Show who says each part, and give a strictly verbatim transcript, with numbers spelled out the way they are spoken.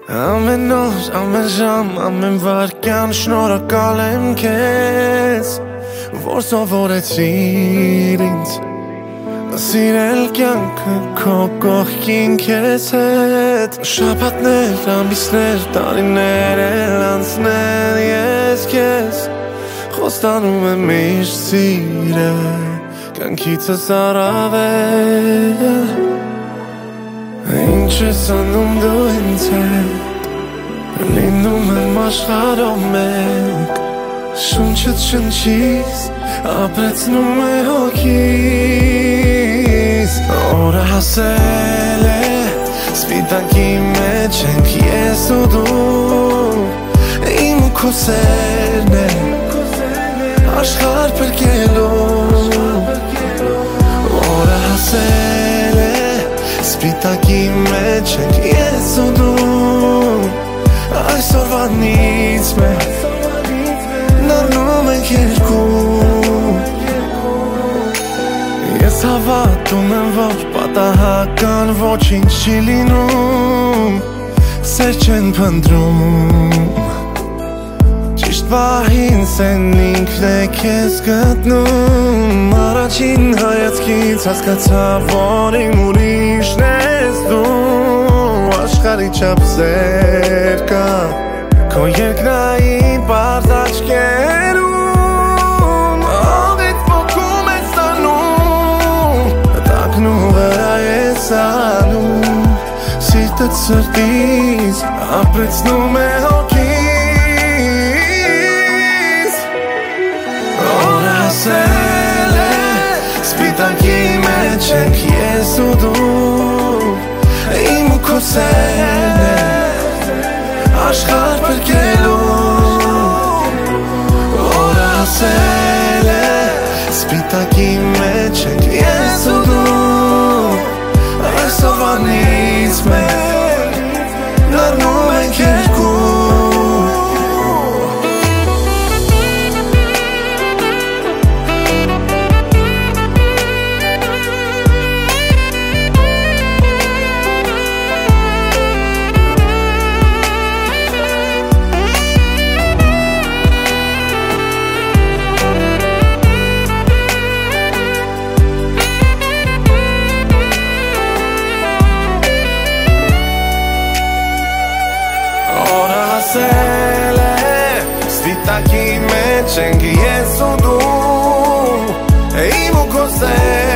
Speaker 1: Ամեն օր, ամեն ժամ, ամեն վայրկյան շնորհակալ եմ քեզ, որ սովորեցիր ինձ սիրել կյանքը քո կողքին քեզ հետ։ Շաբաթներ, ամիսներ, տարիներ էլ անցնել ես քեզ խոստանում եմ միշտ սիրել կյանքիցս առավել։ Ինչ ես անում դու ինձ հետ, լինում եմ աշխարհով մեկ, շունչդ շնչիս, ապրեցնում է հոգիս։ Օրը հասել է, սպիտակի մեջ ենք ես ու դու, իմ ու քո սերն է, աշխարհ փրկելու։ Օրը հասել է, սպիտակի մեջ ենք ես ու դու, այսօրվանից մենք դառնում ենք երկու։ Ես հավատում եմ, որ պատահական ոչինչ չի լինում, սեր չեն փնտրում, ճիշտ պահին սեն ինքն է քեզ գտնում։ Առաջին հայացքից հասկացա, որ իմ ուրիշն ես դու, աշխարհի չափ սեր կա քո երկնային պարզ աչքերում, աղիդ ոգում ես տանում, տակնու վրա ես անում, սիրտդ սրտից ապրեցնում է հոգիս։ Օրը հասել է, սպիտակի մեջ ենք ես ու դու, իմ ու քո սերն է, աշխարհ փրկելու։ Օրը հասել է, սպիտակի մեջ ենք ես ու դու, այսօրվանից մենք դառնում ենք երկու։ Սպիտակի մեջ ենք ես ու դու, իմ ու քո սեր